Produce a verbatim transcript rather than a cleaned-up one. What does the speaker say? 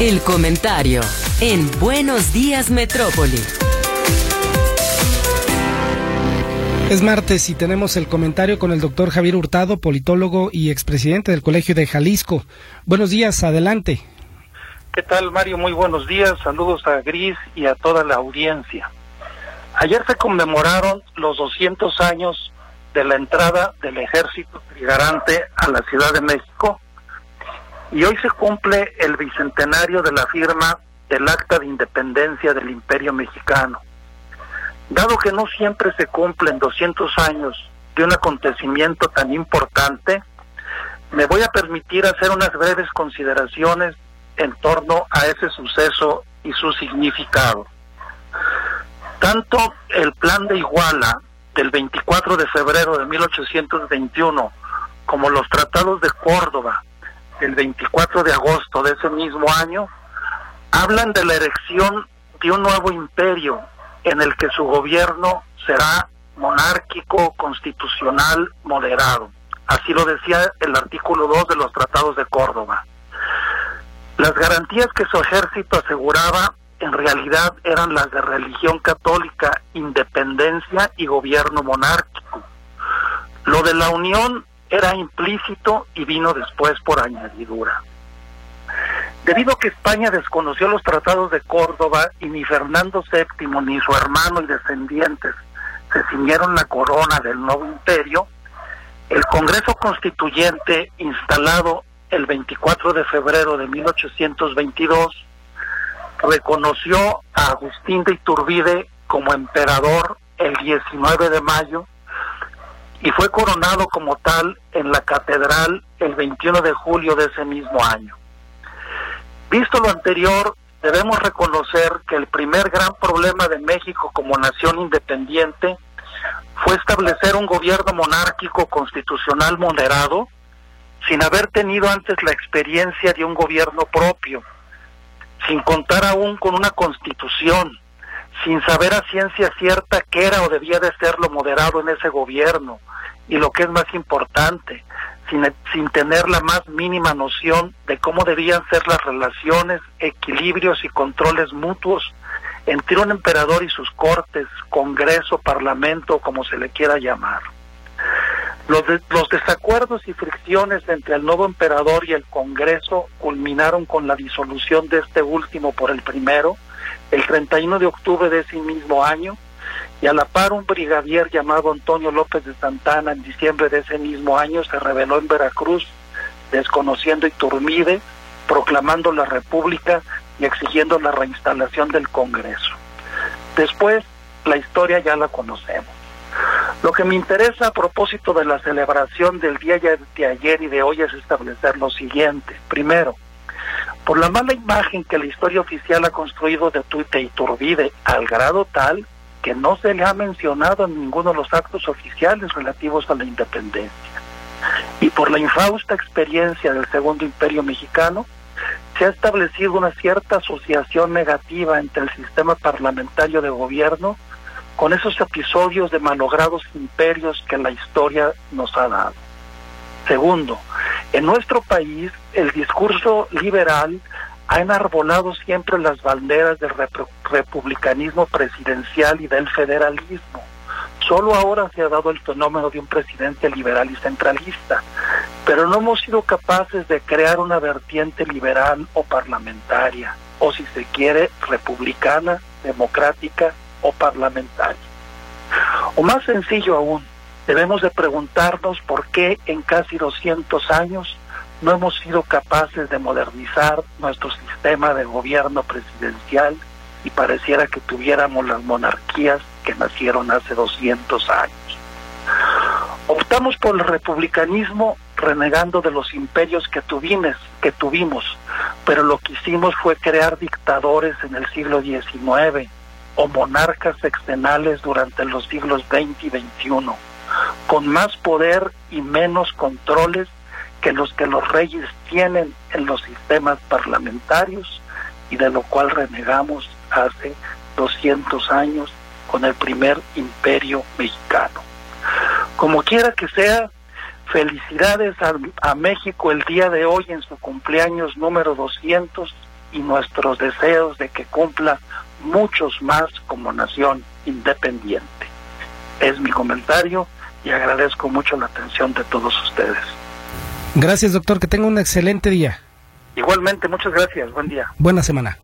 El comentario en Buenos Días Metrópoli. Es martes y tenemos el comentario con el doctor Javier Hurtado, politólogo y expresidente del Colegio de Jalisco. Buenos días, adelante. ¿Qué tal, Mario? Muy buenos días, saludos a Gris y a toda la audiencia. Ayer se conmemoraron los doscientos años de la entrada del ejército trigarante a la Ciudad de México, y hoy se cumple el bicentenario de la firma del Acta de Independencia del Imperio Mexicano. Dado que no siempre se cumplen doscientos años de un acontecimiento tan importante, me voy a permitir hacer unas breves consideraciones en torno a ese suceso y su significado. Tanto el Plan de Iguala del veinticuatro de febrero de mil ochocientos veintiuno como los tratados de Córdoba el veinticuatro de agosto de ese mismo año, hablan de la erección de un nuevo imperio en el que su gobierno será monárquico, constitucional, moderado. Así lo decía el artículo dos de los tratados de Córdoba. Las garantías que su ejército aseguraba en realidad eran las de religión católica, independencia y gobierno monárquico. Lo de la unión era implícito y vino después por añadidura. Debido a que España desconoció los tratados de Córdoba y ni Fernando séptimo ni su hermano y descendientes se ciñeron la corona del nuevo imperio, el Congreso Constituyente, instalado el veinticuatro de febrero de mil ochocientos veintidós, reconoció a Agustín de Iturbide como emperador el diecinueve de mayo y fue coronado como tal en la catedral el veintiuno de julio de ese mismo año. Visto lo anterior, debemos reconocer que el primer gran problema de México como nación independiente fue establecer un gobierno monárquico constitucional moderado, sin haber tenido antes la experiencia de un gobierno propio, sin contar aún con una constitución, sin saber a ciencia cierta qué era o debía de ser lo moderado en ese gobierno, y lo que es más importante, sin, sin tener la más mínima noción de cómo debían ser las relaciones, equilibrios y controles mutuos entre un emperador y sus cortes, congreso, parlamento, como se le quiera llamar. Los, de, los desacuerdos y fricciones entre el nuevo emperador y el Congreso culminaron con la disolución de este último por el primero, el treinta y uno de octubre de ese mismo año, y a la par un brigadier llamado Antonio López de Santana en diciembre de ese mismo año se rebeló en Veracruz, desconociendo Iturbide, proclamando la República y exigiendo la reinstalación del Congreso. Después, la historia ya la conocemos. Lo que me interesa a propósito de la celebración del día de ayer y de hoy es establecer lo siguiente. Primero, por la mala imagen que la historia oficial ha construido de Tuite Iturbide, al grado tal que no se le ha mencionado en ninguno de los actos oficiales relativos a la independencia. Y por la infausta experiencia del Segundo Imperio Mexicano, se ha establecido una cierta asociación negativa entre el sistema parlamentario de gobierno con esos episodios de malogrados imperios que la historia nos ha dado. Segundo, en nuestro país el discurso liberal ha enarbolado siempre las banderas del rep- republicanismo presidencial y del federalismo. Solo ahora se ha dado el fenómeno de un presidente liberal y centralista, pero no hemos sido capaces de crear una vertiente liberal o parlamentaria, o si se quiere, republicana, democrática o parlamentaria. O más sencillo aún, debemos de preguntarnos por qué en casi doscientos años no hemos sido capaces de modernizar nuestro sistema de gobierno presidencial y pareciera que tuviéramos las monarquías que nacieron hace doscientos años. Optamos por el republicanismo renegando de los imperios que tuvimos, que tuvimos, pero lo que hicimos fue crear dictadores en el siglo diecinueve o monarcas sexenales durante los siglos veinte y veintiuno, con más poder y menos controles que los que los reyes tienen en los sistemas parlamentarios y de lo cual renegamos hace doscientos años con el primer imperio mexicano. Como quiera que sea, felicidades a, a México el día de hoy en su cumpleaños número doscientos y nuestros deseos de que cumpla muchos más como nación independiente. Es mi comentario y agradezco mucho la atención de todos ustedes. Gracias, doctor, que tenga un excelente día. Igualmente, muchas gracias, buen día. Buena semana.